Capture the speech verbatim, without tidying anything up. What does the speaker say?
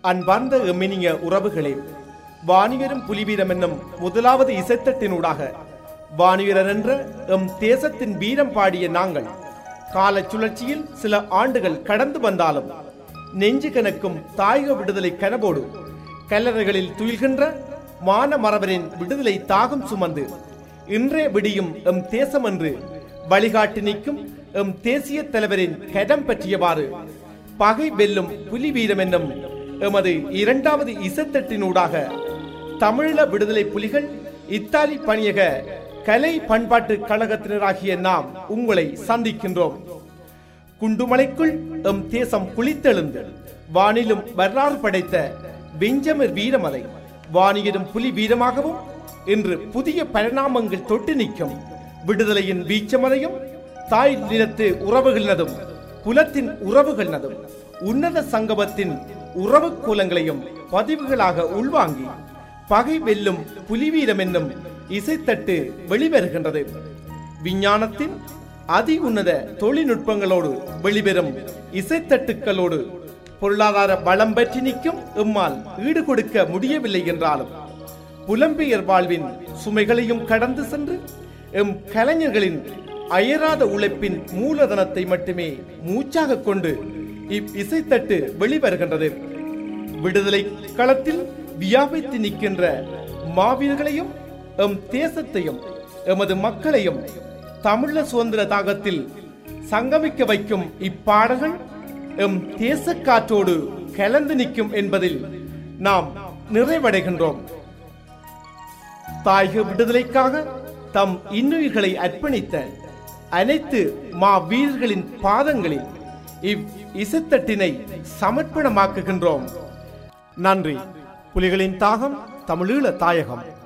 அன்பார்ந்த எம்மினிய உறவுகளே, வாணியரும் புலிவீரம் என்னும் முதலாவது இசைத்தட்டினூடாக வாணியரர் என்ற எம் தேசத்தின் வீரம் பாடிய நாங்கள் கால சுழற்சியில் சில ஆண்டுகள் கடந்து வந்தாலும் நெஞ்சு கணக்கும் தாயக விடுதலை கனவோடு கல்லறைகளில் துயில்கின்ற மான மரபரின் விடுதலை தாகம் சுமந்து இன்றே விடியும் எம் தேசம் என்று வழிகாட்டி நிற்கும் எம் தேசிய தலைவரின் கடம் பற்றியவாறு பகை வெல்லும் புலி வீரம் என்னும் எமது இரண்டாவது இசைத்தட்டினூடாக தமிழீழ விடுதலை புலிகள் இத்தாலி பணியக கலை பண்பாட்டு கழகத்தினராகிய நாம் உங்களை சந்திக்கின்றோம். குண்டுமலைக்குள் எம் தேசம் குளித்தெழுந்து வானிலும் வரலாறு படைத்த பெஞ்சமிர் வீரமலை வாணியரும் புலி வீரமாகவும் இன்று புதிய பரிணாமங்கள் தொட்டு நிற்கும் விடுதலையின் வீச்சமலையும் தாய் நிலத்து உறவுகளினதும் குலத்தின் உறவுகளினதும் உன்னத சங்கமத்தின் உறவு கோலங்களையும் பதிவுகளாக உள்வாங்கி பகை வெல்லும் புலிவீரம் என்னும் இசைத்தட்டு வெளிவருகின்றது. விஞ்ஞானத்தின் அதி உன்னத தொழில்நுட்பங்களோடு வெளிவரும் இசைத்தட்டுக்களோடு பொருளாதார பலம் பற்றி நிற்கும் எம்மால் ஈடு கொடுக்க முடியவில்லை என்றாலும் புலம்பெயர் வாழ்வின் சுமைகளையும் கடந்து சென்று எம் கலைஞர்களின் அயராத உழைப்பின் மூலதனத்தை மட்டுமே மூச்சாக கொண்டு இவ் இசைத்தட்டு வெளிவருகின்றது. விடுதலை களத்தில் வியாபித்து நிற்கின்ற மாவீரர்களையும் எம் தேசத்தையும் எமது மக்களையும் தமிழ சுதந்திர தாகத்தில் சங்கமிக்க வைக்கும் இப்பாடல்கள் எம் தேச காற்றோடு கலந்து நிற்கும் என்பதில் நாம் நிறைவடைகின்றோம். தாயக விடுதலைக்காக தம் இன்னுயிர்களை அர்ப்பணித்த அனைத்து மா வீரர்களின் பாதங்களில் இவ் இசைத்தட்டினை சமர்ப்பணமாக்குகின்றோம். நன்றி. புலிகளின் தாகம் தமிழீழ தாயகம்.